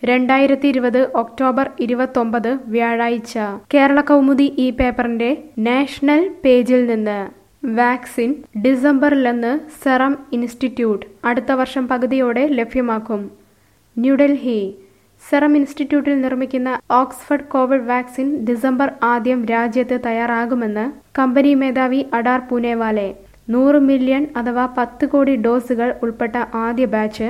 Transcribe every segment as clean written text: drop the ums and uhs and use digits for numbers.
2020 October 29 വ്യാഴാഴ്ച കേരള കൗമുദി ഈ പേപ്പറിന്റെ നാഷണൽ പേജിൽ നിന്ന് വാക്സിൻ ഡിസംബറിലെന്ന് സെറം ഇൻസ്റ്റിറ്റ്യൂട്ട് അടുത്ത വർഷം പകുതിയോടെ ലഭ്യമാക്കും. ന്യൂഡൽഹി സെറം ഇൻസ്റ്റിറ്റ്യൂട്ടിൽ നിർമ്മിക്കുന്ന ഓക്സ്ഫഡ് കോവിഡ് വാക്സിൻ ഡിസംബർ ആദ്യം രാജ്യത്ത് തയ്യാറാകുമെന്ന് കമ്പനി മേധാവി അഡാർ പൂനെവാലെ. 100 മില്യൺ അഥവാ 10 കോടി ഡോസുകൾ ഉൾപ്പെട്ട ആദ്യ ബാച്ച്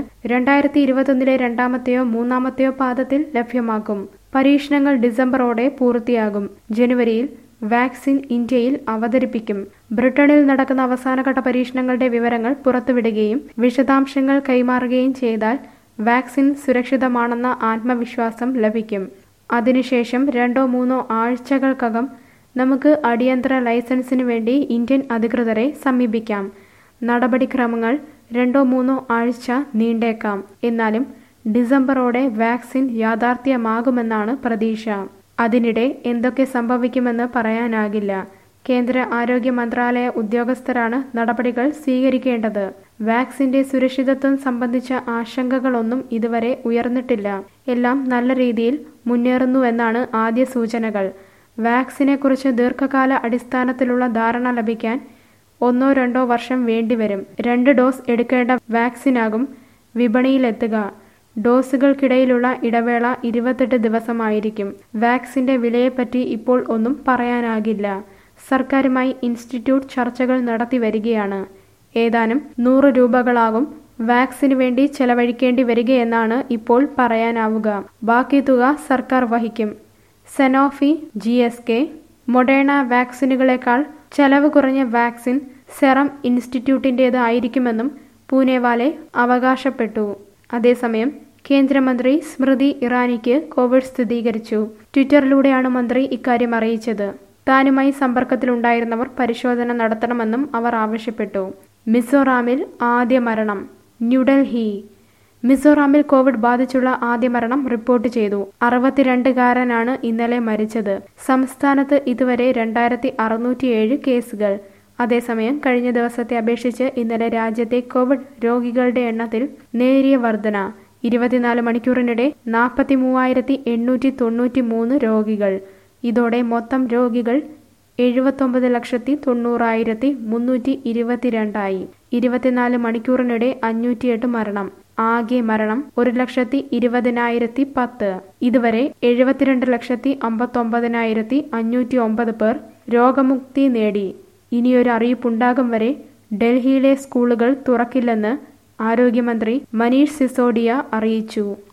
2021 രണ്ടാമത്തെയോ മൂന്നാമത്തെയോ പാദത്തിൽ ലഭ്യമാക്കും. പരീക്ഷണങ്ങൾ ഡിസംബറോടെ പൂർത്തിയാകും. ജനുവരിയിൽ വാക്സിൻ ഇന്ത്യയിൽ അവതരിപ്പിക്കും. ബ്രിട്ടനിൽ നടക്കുന്ന അവസാനഘട്ട പരീക്ഷണങ്ങളുടെ വിവരങ്ങൾ പുറത്തുവിടുകയും വിശദാംശങ്ങൾ കൈമാറുകയും ചെയ്താൽ വാക്സിൻ സുരക്ഷിതമാണെന്ന ആത്മവിശ്വാസം ലഭിക്കും. അതിനുശേഷം 2-3 ആഴ്ചകൾക്കകം നമുക്ക് അടിയന്തര ലൈസൻസിനു വേണ്ടി ഇന്ത്യൻ അധികൃതരെ സമീപിക്കാം. നടപടിക്രമങ്ങൾ 2-3 ആഴ്ച നീണ്ടേക്കാം. എന്നാലും ഡിസംബറോടെ വാക്സിൻ യാഥാർത്ഥ്യമാകുമെന്നാണ് പ്രതീക്ഷ. അതിനിടെ എന്തൊക്കെ സംഭവിക്കുമെന്ന് പറയാനാകില്ല. കേന്ദ്ര ആരോഗ്യ മന്ത്രാലയ ഉദ്യോഗസ്ഥരാണ് നടപടികൾ സ്വീകരിക്കേണ്ടത്. വാക്സിന്റെ സുരക്ഷിതത്വം സംബന്ധിച്ച ആശങ്കകളൊന്നും ഇതുവരെ ഉയർന്നിട്ടില്ല. എല്ലാം നല്ല രീതിയിൽ മുന്നേറുന്നുവെന്നാണ് ആദ്യ സൂചനകൾ. വാക്സിനെക്കുറിച്ച് ദീർഘകാല അടിസ്ഥാനത്തിലുള്ള ധാരണ ലഭിക്കാൻ 1-2 വർഷം വേണ്ടിവരും. 2 ഡോസ് എടുക്കേണ്ട വാക്സിനാകും വിപണിയിലെത്തുക. ഡോസുകൾക്കിടയിലുള്ള ഇടവേള 28 ദിവസമായിരിക്കും. വാക്സിന്റെ വിലയെപ്പറ്റി ഇപ്പോൾ ഒന്നും പറയാനാകില്ല. സർക്കാരുമായി ഇൻസ്റ്റിറ്റ്യൂട്ട് ചർച്ചകൾ നടത്തി വരികയാണ്. ഏതാനും 100 രൂപകളാകും വാക്സിന് വേണ്ടി ചെലവഴിക്കേണ്ടി വരികയെന്നാണ് ഇപ്പോൾ പറയാനാവുക. ബാക്കി തുക സർക്കാർ വഹിക്കും. സെനോഫി, GSK, മൊഡേണ വാക്സിനുകളേക്കാൾ ചെലവ് കുറഞ്ഞ വാക്സിൻ സെറം ഇൻസ്റ്റിറ്റ്യൂട്ടിൻ്റേത് ആയിരിക്കുമെന്നും പൂനെവാലെ അവകാശപ്പെട്ടു. അതേസമയം കേന്ദ്രമന്ത്രി സ്മൃതി ഇറാനിക്ക് കോവിഡ് സ്ഥിരീകരിച്ചു. ട്വിറ്ററിലൂടെയാണ് മന്ത്രി ഇക്കാര്യം അറിയിച്ചത്. താനുമായി സമ്പർക്കത്തിലുണ്ടായിരുന്നവർ പരിശോധന നടത്തണമെന്നും അവർ ആവശ്യപ്പെട്ടു. മിസോറാമിൽ ആദ്യ മരണം. ന്യൂഡൽഹി മിസോറാമിൽ കോവിഡ് ബാധിച്ചുള്ള ആദ്യ മരണം റിപ്പോർട്ട് ചെയ്തു. 62-കാരനാണ് ഇന്നലെ മരിച്ചത്. സംസ്ഥാനത്ത് ഇതുവരെ 2607 കേസുകൾ. അതേസമയം കഴിഞ്ഞ ദിവസത്തെ അപേക്ഷിച്ച് ഇന്നലെ രാജ്യത്തെ കോവിഡ് രോഗികളുടെ എണ്ണത്തിൽ നേരിയ വർധന. 24 മണിക്കൂറിനിടെ 43,893 രോഗികൾ. ഇതോടെ മൊത്തം രോഗികൾ 79,90,322 ആയി. 24 മണിക്കൂറിനിടെ 508 മരണം. ആകെ മരണം 1,20,10. ഇതുവരെ 72,59,509 പേർ രോഗമുക്തി നേടി. ഇനിയൊരു അറിയിപ്പുണ്ടാകും വരെ ഡൽഹിയിലെ സ്കൂളുകൾ തുറക്കില്ലെന്ന് ആരോഗ്യമന്ത്രി മനീഷ് സിസോഡിയ അറിയിച്ചു.